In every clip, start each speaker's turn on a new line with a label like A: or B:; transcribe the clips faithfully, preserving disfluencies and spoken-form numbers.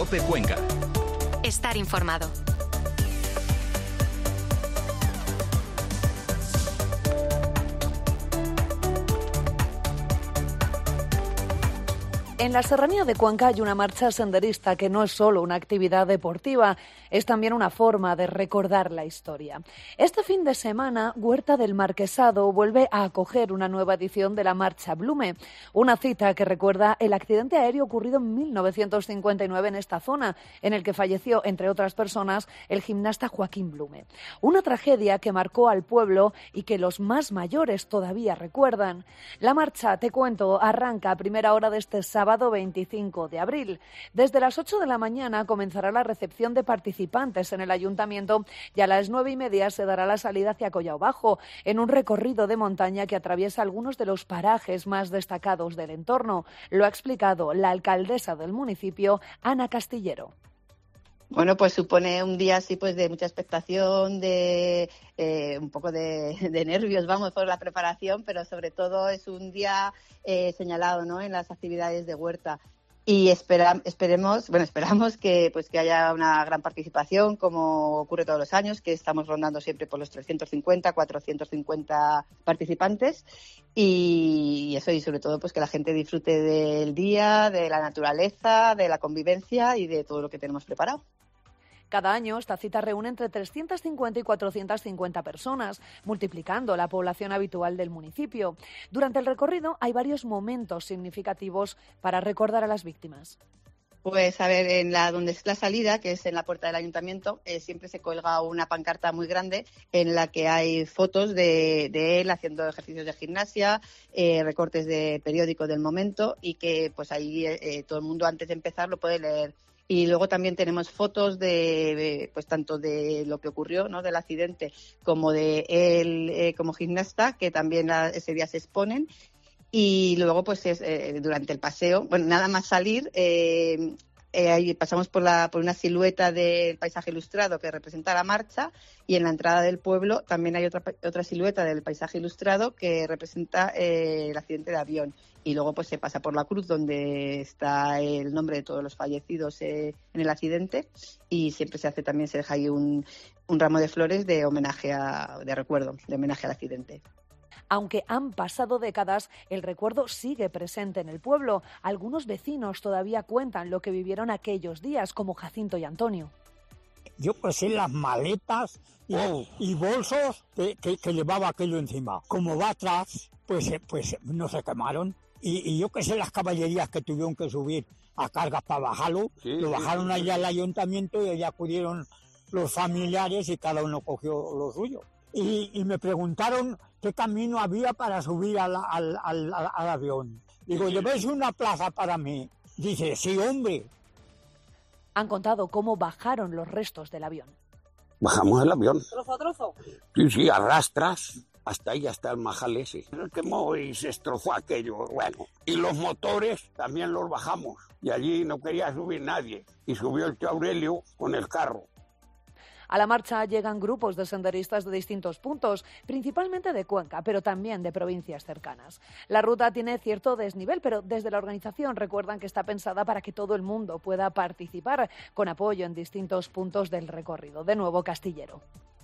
A: COPE Cuenca.
B: Estar informado.
C: En la serranía de Cuenca hay una marcha senderista que no es solo una actividad deportiva, es también una forma de recordar la historia. Este fin de semana, Huerta del Marquesado vuelve a acoger una nueva edición de la Marcha Blume, una cita que recuerda el accidente aéreo ocurrido en mil novecientos cincuenta y nueve en esta zona, en el que falleció, entre otras personas, el gimnasta Joaquín Blume. Una tragedia que marcó al pueblo y que los más mayores todavía recuerdan. La marcha, te cuento, arranca a primera hora de este sábado veinticinco de abril. Desde las ocho de la mañana comenzará la recepción de participantes en el ayuntamiento y a las nueve y media se dará la salida hacia Collao Bajo, en un recorrido de montaña que atraviesa algunos de los parajes más destacados del entorno. Lo ha explicado la alcaldesa del municipio, Ana Castillero.
D: Bueno, pues supone un día así pues de mucha expectación, de eh, un poco de, de nervios, vamos, por la preparación, pero sobre todo es un día eh, señalado, ¿no?, en las actividades de Huerta. Y espera, esperemos, bueno, esperamos que pues que haya una gran participación, como ocurre todos los años, que estamos rondando siempre por los trescientos cincuenta, cuatrocientos cincuenta participantes, y eso, y sobre todo pues que la gente disfrute del día, de la naturaleza, de la convivencia y de todo lo que tenemos preparado.
C: Cada año esta cita reúne entre trescientas cincuenta y cuatrocientas cincuenta personas, multiplicando la población habitual del municipio. Durante el recorrido hay varios momentos significativos para recordar a las víctimas.
D: Pues a ver, en la donde es la salida, que es en la puerta del ayuntamiento, eh, siempre se cuelga una pancarta muy grande en la que hay fotos de, de él haciendo ejercicios de gimnasia, eh, recortes de periódico del momento, y que pues ahí eh, todo el mundo antes de empezar lo puede leer. Y luego también tenemos fotos de, de pues tanto de lo que ocurrió, ¿no?, del accidente, como de él eh, como gimnasta, que también la, ese día se exponen. Y luego pues es, eh, durante el paseo, bueno, nada más salir, eh, eh, ahí pasamos por, la, por una silueta del paisaje ilustrado que representa la marcha, y en la entrada del pueblo también hay otra, otra silueta del paisaje ilustrado que representa eh, el accidente de avión. Y luego pues se pasa por la cruz donde está el nombre de todos los fallecidos eh, en el accidente, y siempre se hace también, se deja ahí un, un ramo de flores de homenaje a, de recuerdo, de homenaje al accidente.
C: Aunque han pasado décadas, el recuerdo sigue presente en el pueblo. Algunos vecinos todavía cuentan lo que vivieron aquellos días, como Jacinto y Antonio.
E: Yo pesé las maletas y, oh. y bolsos que, que, que llevaba aquello encima. Como va atrás, pues, pues no se quemaron. Y, y yo que sé las caballerías que tuvieron que subir a cargas para bajarlo, sí, lo bajaron sí, sí, allá sí. al ayuntamiento, y allá acudieron los familiares y cada uno cogió lo suyo. Y, y me preguntaron qué camino había para subir al, al, al, al avión. Digo, ¿lleváis una plaza para mí? Dice, sí, hombre.
C: Han contado cómo bajaron los restos del avión.
F: Bajamos el avión.
C: ¿Trozo a trozo?
F: Sí, sí, arrastras. Hasta ahí, hasta el majal ese. Se quemó y se estrozó aquello, bueno. Y los motores también los bajamos. Y allí no quería subir nadie. Y subió el tío Aurelio con el carro.
C: A la marcha llegan grupos de senderistas de distintos puntos, principalmente de Cuenca, pero también de provincias cercanas. La ruta tiene cierto desnivel, pero desde la organización recuerdan que está pensada para que todo el mundo pueda participar, con apoyo en distintos puntos del recorrido. De nuevo, Castillero.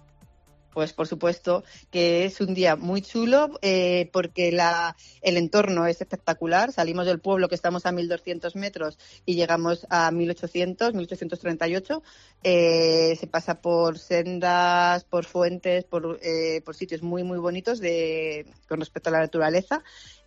D: Pues por supuesto que es un día muy chulo eh, porque la, el entorno es espectacular. Salimos del pueblo, que estamos a mil doscientos metros, y llegamos a mil ochocientos, mil ochocientos treinta y ocho. Eh, se pasa por sendas, por fuentes, por, eh, por sitios muy muy bonitos de, con respecto a la naturaleza.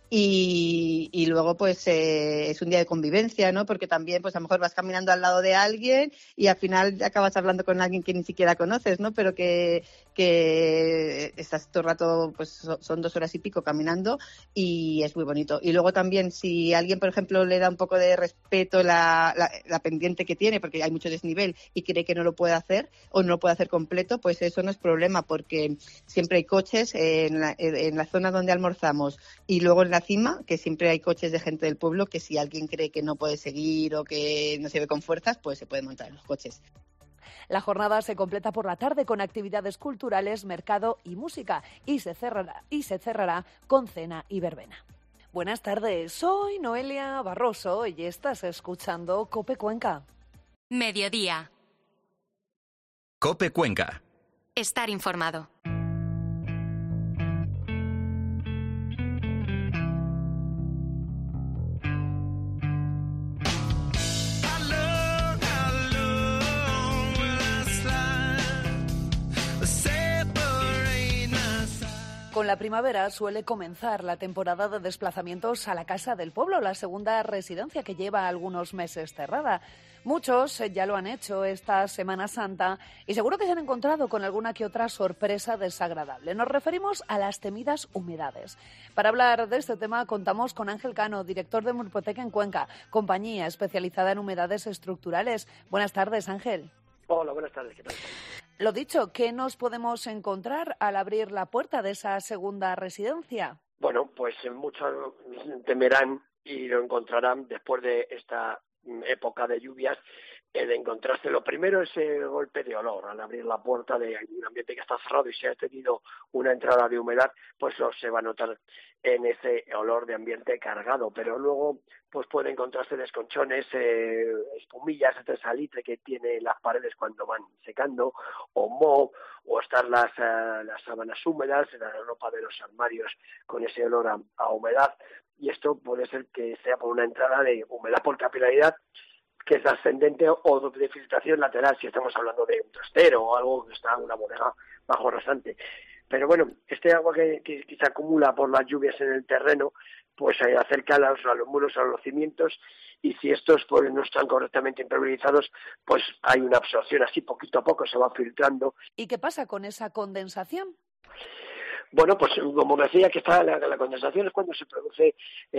D: Y, y luego pues eh, es un día de convivencia, ¿no? Porque también pues a lo mejor vas caminando al lado de alguien y al final acabas hablando con alguien que ni siquiera conoces, ¿no? Pero que, que estás todo el rato, pues son dos horas y pico caminando, y es muy bonito. Y luego también, si alguien, por ejemplo, le da un poco de respeto la, la, la pendiente que tiene, porque hay mucho desnivel, y cree que no lo puede hacer o no lo puede hacer completo, pues eso no es problema, porque siempre hay coches en la, en la zona donde almorzamos, y luego en la cima, que siempre hay coches de gente del pueblo, que si alguien cree que no puede seguir o que no se ve con fuerzas, pues se puede montar en los coches.
C: La jornada se completa por la tarde con actividades culturales, mercado y música, y se cerrará, y se cerrará con cena y verbena. Buenas tardes, soy Noelia Barroso y estás escuchando COPE Cuenca.
B: Mediodía.
A: COPE Cuenca.
B: Estar informado.
C: Con la primavera suele comenzar la temporada de desplazamientos a la Casa del Pueblo, la segunda residencia que lleva algunos meses cerrada. Muchos ya lo han hecho esta Semana Santa y seguro que se han encontrado con alguna que otra sorpresa desagradable. Nos referimos a las temidas humedades. Para hablar de este tema contamos con Ángel Cano, director de Murprotec en Cuenca, compañía especializada en humedades estructurales. Buenas tardes, Ángel.
G: Hola, buenas tardes. ¿Qué tal?
C: Lo dicho, ¿qué nos podemos encontrar al abrir la puerta de esa segunda residencia?
G: Bueno, pues muchos temerán y lo encontrarán después de esta época de lluvias, el encontrarse. Lo primero es el golpe de olor al abrir la puerta de un ambiente que está cerrado y si ha tenido una entrada de humedad, pues eso se va a notar en ese olor de ambiente cargado, pero luego pues puede encontrarse desconchones, eh, espumillas, este salitre que tiene las paredes cuando van secando, o moho, o estar las, uh, las sábanas húmedas, la ropa de los armarios con ese olor a, a humedad, y esto puede ser que sea por una entrada de humedad por capilaridad, que es ascendente o de filtración lateral, si estamos hablando de un trastero o algo que está en una bodega bajo rasante. Pero bueno, este agua que, que, que se acumula por las lluvias en el terreno, pues se acerca a los, a los muros, a los cimientos, y si estos pues, no están correctamente impermeabilizados, pues hay una absorción, así poquito a poco se va filtrando.
C: ¿Y qué pasa con esa condensación?
G: Bueno, pues como decía, que está la, la condensación es cuando se produce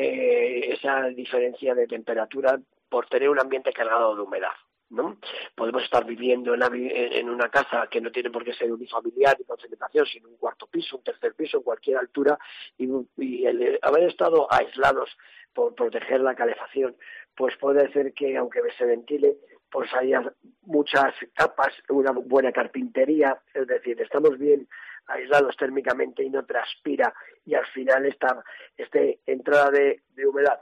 G: eh, esa diferencia de temperatura por tener un ambiente cargado de humedad, ¿no? Podemos estar viviendo en, en una casa que no tiene por qué ser unifamiliar ni concentración, sino un cuarto piso, un tercer piso, en cualquier altura, y, y el haber estado aislados por proteger la calefacción, pues puede ser que, aunque se ventile, pues haya muchas capas, una buena carpintería, es decir, estamos bien aislados térmicamente y no transpira, y al final esta, esta entrada de, de humedad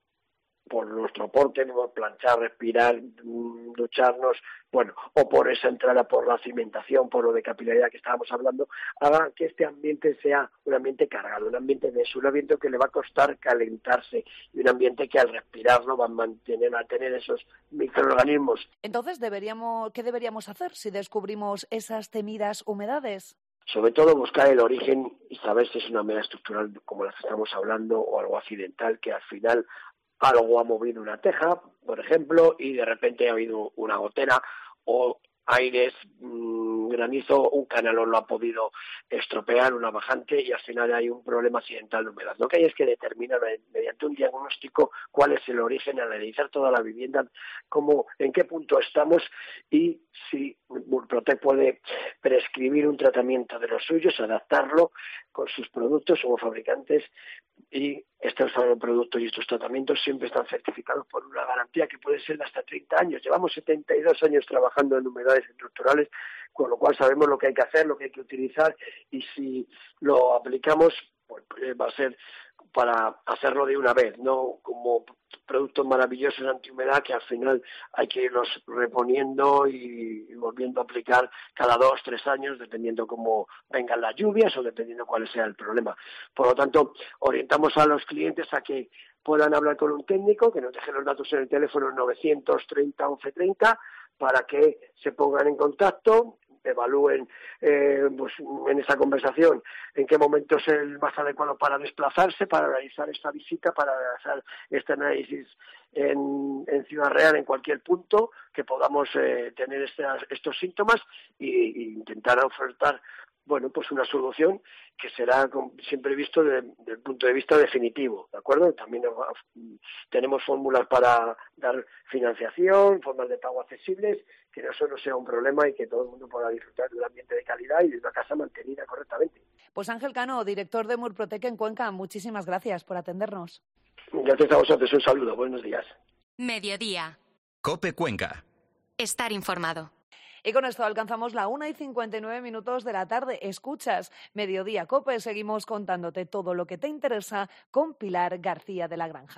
G: por nuestro porte, por planchar, respirar, ducharnos, bueno, o por esa entrada por la cimentación, por lo de capilaridad que estábamos hablando, haga que este ambiente sea un ambiente cargado, un ambiente denso, un ambiente que le va a costar calentarse y un ambiente que al respirarlo va a mantener, a tener esos microorganismos.
C: Entonces, deberíamos, ¿qué deberíamos hacer si descubrimos esas temidas humedades?
G: Sobre todo buscar el origen y saber si es una humedad estructural como la que estamos hablando o algo accidental que al final algo ha movido una teja, por ejemplo, y de repente ha habido una gotera o aires, mmm, granizo, un canalón lo ha podido estropear, una bajante, y al final hay un problema accidental de humedad. Lo que hay es que determinar mediante un diagnóstico cuál es el origen, analizar toda la vivienda, cómo, en qué punto estamos y si Murprotec puede prescribir un tratamiento de los suyos, adaptarlo con sus productos como fabricantes, y estos productos y estos tratamientos siempre están certificados por una garantía que puede ser de hasta treinta años. Llevamos setenta y dos años trabajando en humedades estructurales, con lo cual sabemos lo que hay que hacer, lo que hay que utilizar, y si lo aplicamos, pues va a ser para hacerlo de una vez, no como productos maravillosos antihumedad que al final hay que irlos reponiendo y, y volviendo a aplicar cada dos, tres años, dependiendo cómo vengan las lluvias o dependiendo cuál sea el problema. Por lo tanto, orientamos a los clientes a que puedan hablar con un técnico, que nos dejen los datos en el teléfono novecientos treinta once treinta, para que se pongan en contacto, evalúen eh, pues, en esa conversación en qué momento es el más adecuado para desplazarse, para realizar esta visita, para realizar este análisis en, en Ciudad Real, en cualquier punto, que podamos eh, tener estas, estos síntomas e, e intentar ofertar bueno, pues una solución que será siempre visto desde el punto de vista definitivo, ¿de acuerdo? También tenemos fórmulas para dar financiación, formas de pago accesibles, que eso no sea un problema y que todo el mundo pueda disfrutar de un ambiente de calidad y de una casa mantenida correctamente.
C: Pues Ángel Cano, director de Murprotec en Cuenca, muchísimas gracias por atendernos.
G: Gracias a vosotros, un saludo, buenos días.
B: Mediodía.
A: COPE Cuenca.
B: Estar informado.
C: Y con esto alcanzamos la una y cincuenta y nueve minutos de la tarde. Escuchas Mediodía COPE. Seguimos contándote todo lo que te interesa con Pilar García de la Granja.